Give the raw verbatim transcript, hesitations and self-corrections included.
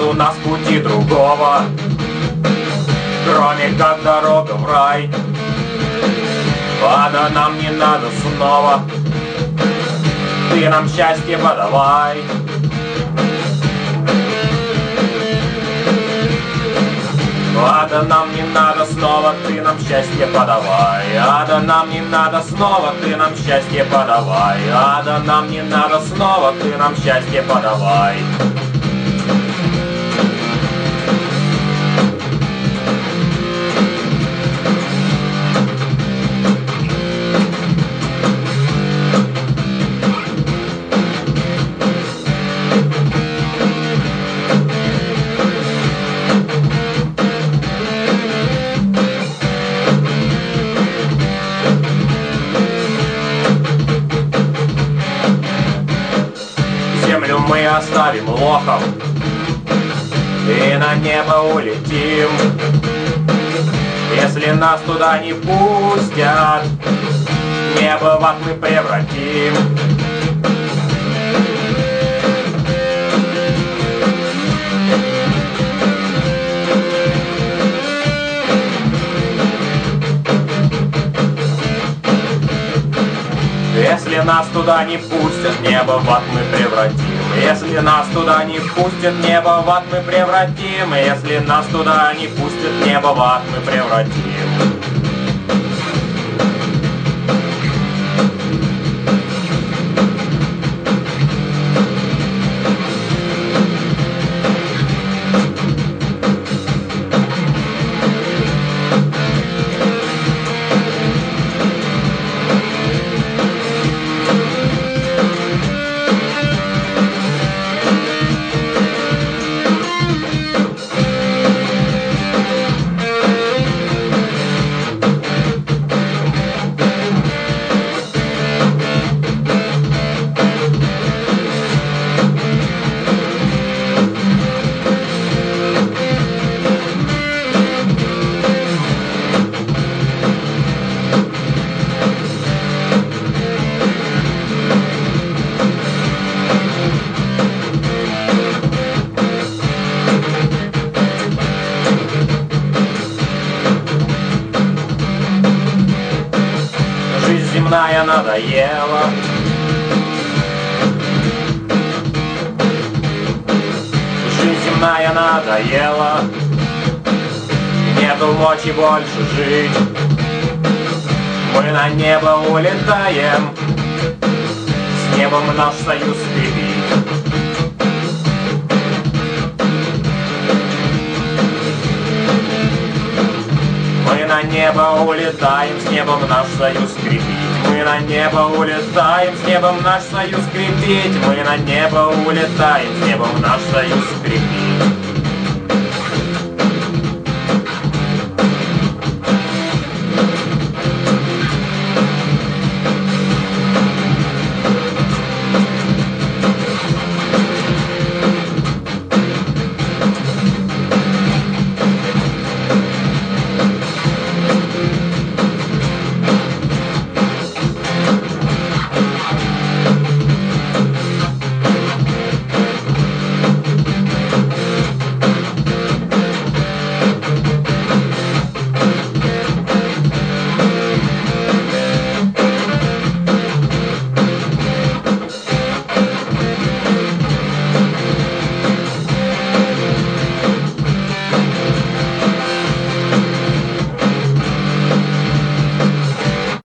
у нас пути другого, кроме как дорога в рай. Ада, нам не надо снова, ты нам счастье подавай. Ада, нам не надо снова, ты нам счастье подавай. Ада, нам не надо снова, ты нам счастье подавай. Ада, нам не надо снова, ты нам счастье подавай. Землю мы оставим лохом и на небо улетим. Если нас туда не пустят, небо в ад мы превратим. Если нас туда не пустят, небо в ад мы превратим. Если нас туда не пустят, небо в ад мы превратим. Если нас туда не пустят, небо в ад мы превратим. Жизнь земная надоела, жизнь земная надоела, нету мочи больше жить. Мы на небо улетаем, с небом наш союз скрепить. Мы на небо улетаем, с небом наш союз скрепить. Мы на небо улетаем, с небом наш союз скрепить. Мы на небо улетаем, с небом наш союз скрепить.